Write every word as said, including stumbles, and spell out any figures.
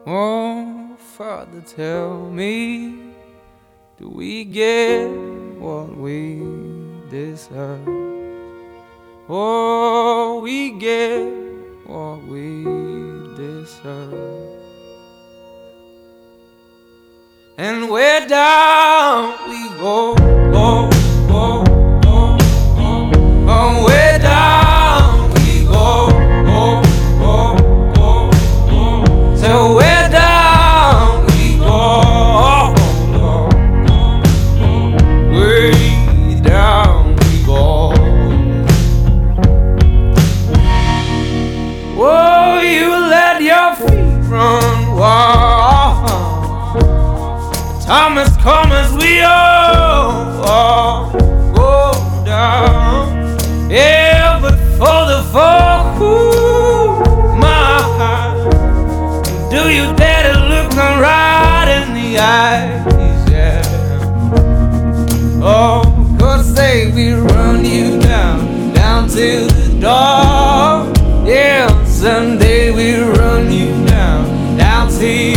Oh, Father, tell me, do we get what we deserve? Oh, we get what we deserve. And where down we go, go, go, go, go. Oh, where down we go, go, go, go, go. So where down we go, go, go, go. Way down we go. Oh, you let your feet run wild. Time has come as we all, all go down. Yeah, but for the fall, ooh, my heart, do you dare to look them right in the eyes? Yeah. Oh, cause they will run you down, down to the dark. Yeah, someday we'll run you down, down to